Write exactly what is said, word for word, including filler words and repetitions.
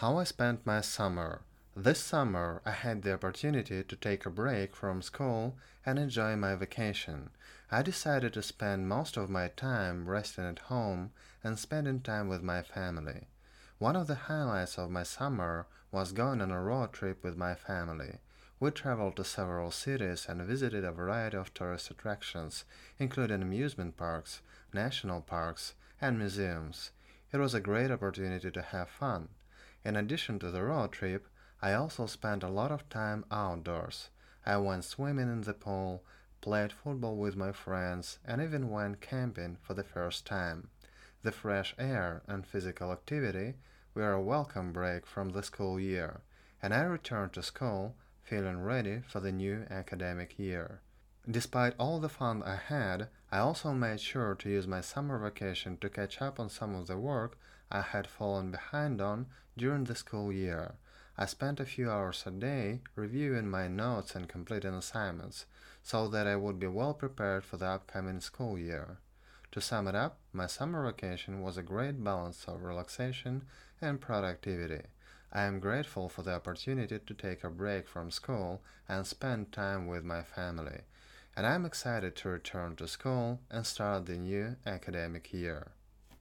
How I spent my summer. This summer, I had the opportunity to take a break from school and enjoy my vacation. I decided to spend most of my time resting at home and spending time with my family. One of the highlights of my summer was going on a road trip with my family. We traveled to several cities and visited a variety of tourist attractions, including amusement parks, national parks, and museums. It was a great opportunity to have fun. In addition to the road trip, I also spent a lot of time outdoors. I went swimming in the pool, played football with my friends, and even went camping for the first time. The fresh air and physical activity were a welcome break from the school year, and I returned to school feeling ready for the new academic year. Despite all the fun I had, I also made sure to use my summer vacation to catch up on some of the work I had fallen behind on during the school year. I spent a few hours a day reviewing my notes and completing assignments, so that I would be well prepared for the upcoming school year. To sum it up, my summer vacation was a great balance of relaxation and productivity. I am grateful for the opportunity to take a break from school and spend time with my family, and I'm excited to return to school and start the new academic year.